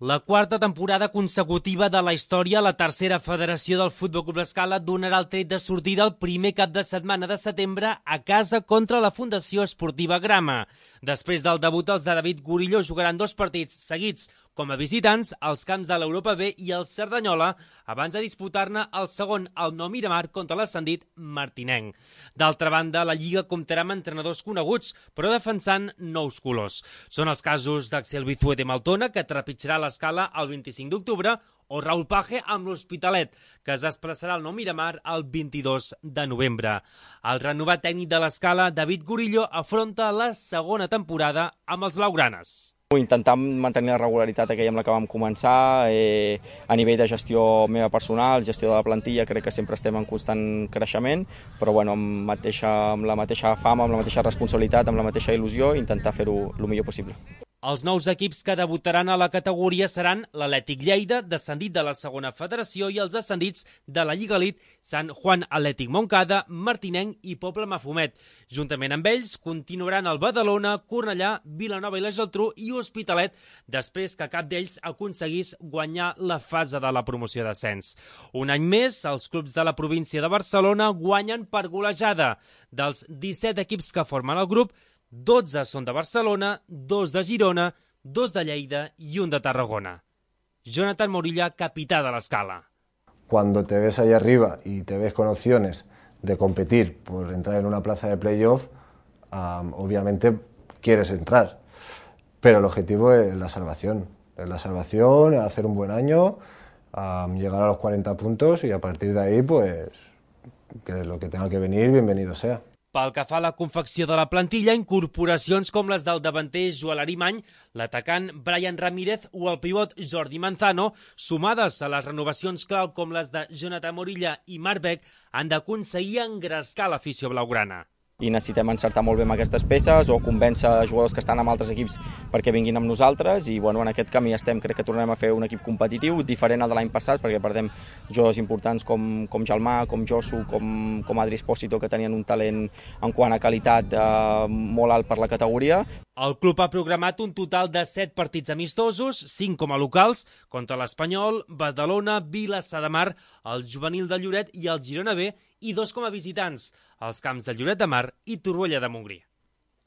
La quarta temporada consecutiva de la història, la tercera federació del Futbol Club L'Escala donarà el tret de sortida el primer cap de setmana de setembre a casa contra la Fundació Esportiva Grama. Després del debut, els de David Gurillo jugaran 2 partits seguits com a visitants als camps de l'Europa B i el Cerdanyola, abans de disputar-ne el segon al Nou Miramar contra l'ascendit martinenc. D'altra banda, la Lliga comptarà amb entrenadors coneguts, però defensant nous colors. Són els casos d'Axel Bizuete Maltona, que trepitjarà l'Escala el 25 d'octubre, o Raúl Page amb l'Hospitalet, que es desplaçarà al Nou Miramar el 22 de novembre. El renovat tècnic de l'Escala, David Gurillo, afronta la segona temporada amb els blaugranes. Intentar mantenir la regularitat aquella amb la que vam començar, a nivell de gestió meva personal, gestió de la plantilla, crec que sempre estem en constant creixement, però bueno, amb la mateixa fama, amb la mateixa responsabilitat, amb la mateixa il·lusió, intentar fer-ho el millor possible. Els nous equips que debutaran a la categoria seran l'Atlètic Lleida, descendit de la segona federació, i els ascendits de la Lliga Elite, Sant Juan Atlètic Montcada, Martinenc i Poble Mafumet. Juntament amb ells continuaran el Badalona, Cornellà, Vilanova i la Geltrú i Hospitalet, després que cap d'ells aconseguís guanyar la fase de la promoció d'ascens. Un any més, els clubs de la província de Barcelona guanyen per golejada. Dels 17 equips que formen el grup, 12 són de Barcelona, 2 de Girona, 2 de Lleida i 1 de Tarragona. Jonathan Morilla, capità de l'Escala. Cuando te ves ahí arriba y te ves con opciones de competir por entrar en una plaza de playoff, obviamente quieres entrar, pero el objetivo es la salvación. Es la salvación, hacer un buen año, llegar a los 40 puntos y a partir de ahí, pues, que lo que tenga que venir, bienvenido sea. Pel que fa a la confecció de la plantilla, incorporacions com les del davanter Joel Arimany, l'atacant Brian Ramírez o el pivot Jordi Manzano, sumades a les renovacions clau com les de Jonathan Morilla i Marc Beck, han d'aconseguir engrescar l'afició blaugrana. I necessitem encertar molt bé amb aquestes peces o convèncer jugadors que estan amb altres equips perquè vinguin amb nosaltres i bueno, en aquest camí estem. Crec que tornarem a fer un equip competitiu, diferent al de l'any passat, perquè perdem jugadors importants com Jalmà, com Josu, com Adri Espósito, que tenien un talent en quant a qualitat molt alt per la categoria. El club ha programat un total de 7 partits amistosos, 5 com a locals, contra l'Espanyol, Badalona, Vilassar de Mar, el Juvenil de Lloret i el Girona B, i 2 com a visitants, als camps de Lloret de Mar i Torroella de Montgrí.